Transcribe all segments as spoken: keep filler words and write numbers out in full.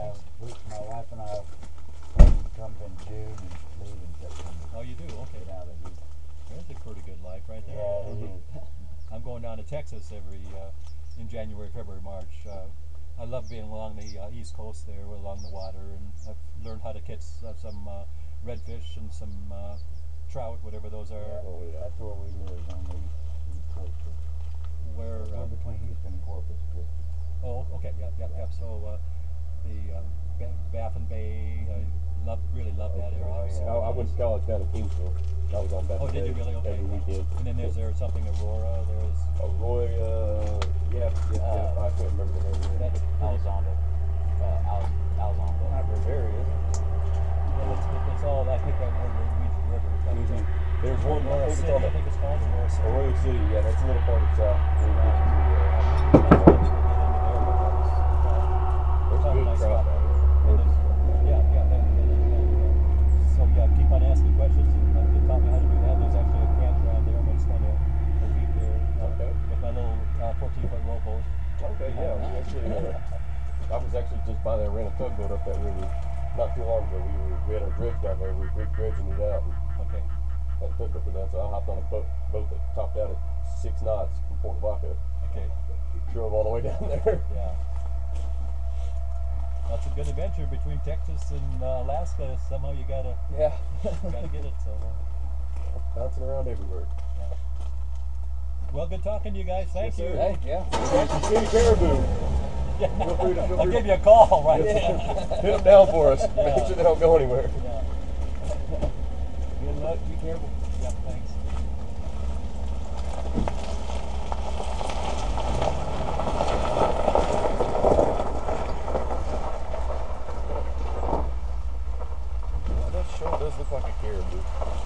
uh, we, my wife and I come in June and leave in September. Oh, you do? Okay. Get out of here. There's a pretty good life right there. Yeah, it is. I'm going down to Texas every uh, in January, February, March. Uh, I love being along the uh, East Coast there, along the water, and I've learned how to catch uh, some uh, redfish and some uh, trout, whatever those are. Yeah, well, that's where we live, on the east, east coast. Of, Where? we're Uh, between Houston and Corpus Christi. oh, okay, yeah, yeah, yeah. So uh, the um, ba Baffin Bay, I love, really love that area. Oh, So yeah. I, I went to college down in Kingsville. I was on Baffin Oh, did you Bay really? Okay. every yeah. weekend. And then there's there something Aurora. There's Arroyo, yeah, yeah, yeah, Uh, I can't remember the name of it. That's Elizondo. Uh, Al Elizondo. Not Rivera, is it? well, it's, it's all I think that word Weed River. But, uh, Mhm. There's one, I Aurora think it's City, on I the think it's called Aurora City. Arroyo City, yeah, that's a little part of south. When you get to, There's uh, there's good trout down there. Yeah, yeah. That, that, that, uh, so yeah, keep on asking questions. And uh, they taught me how to do that. There's actually a campground there. I'm going to spend a, a week there uh, Okay. with my little uh, fourteen foot rowboat. Okay, yeah, we actually, uh, I was actually just by there, ran a tugboat up that river not too long ago. We were, we had our dredge down there, we were dredging it out, and Okay. that tugboat went down, so I hopped on a boat, boat that topped out at six knots from Port Vaca, Okay. drove all the way down there. Yeah. That's a good adventure between Texas and uh, Alaska. Somehow you gotta Yeah. gotta get it. So. Uh, Bouncing around everywhere. yeah. Well, good talking to you guys. Thank Yes, you. sir. Hey, yeah. If you see any caribou, feel free to feel I'll free give to you a call, right? hit them down for us. Yeah. Make sure they don't go anywhere. Yeah. Good luck, be careful. Yeah, thanks. Yeah, that sure does look like a caribou.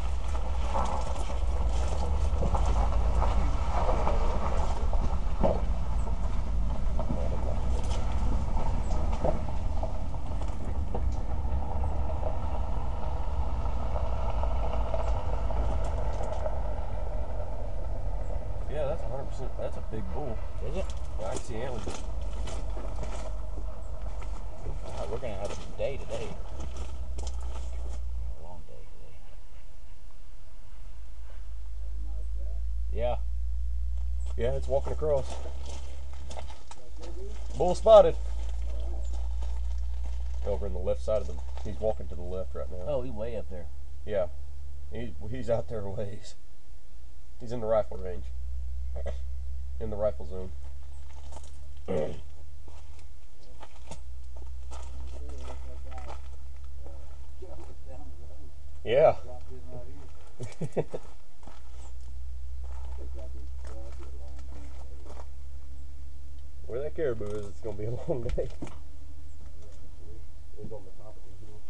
Yeah, that's one hundred percent. That's a big bull. Is it? Yeah, I see antlers. God, we're gonna have a day today. A long day today. Yeah. Yeah, it's walking across. Bull spotted. Over in the left side of them. He's walking to the left right now. Oh, he's way up there. Yeah. He's, he's out there a ways. He's in the rifle range. In the rifle zone. Yeah. Where that caribou is, it's going to be a long day. He's on the top of the hill.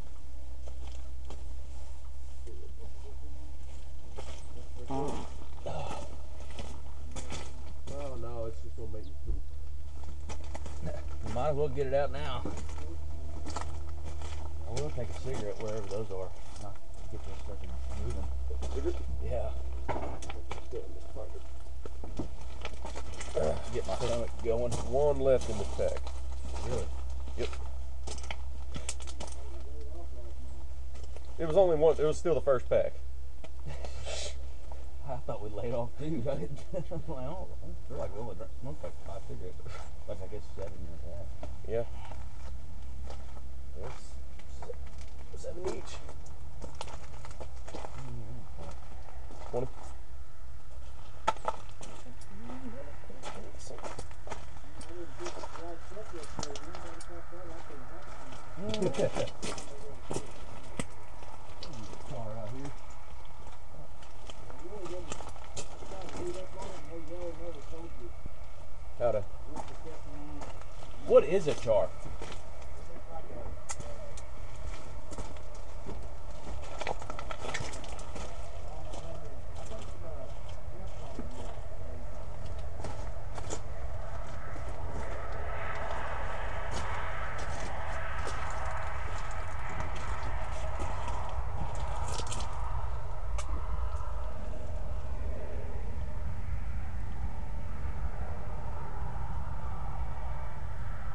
Oh no, it's just going to make me poop. We might as well get it out now. I will take a cigarette wherever those are. Not get this fucking moving. Cigarette? Yeah. Still in this pocket. Get my stomach going. One left in the pack. Really? Yep. It was only one. It was still the first pack. I thought we laid off too. I didn't. I'm like, I don't, I don't feel like we only drank, smoked like five cigarettes. Like I guess seven in the past. Yeah. That's seven each. Twenty. How to? What is a char?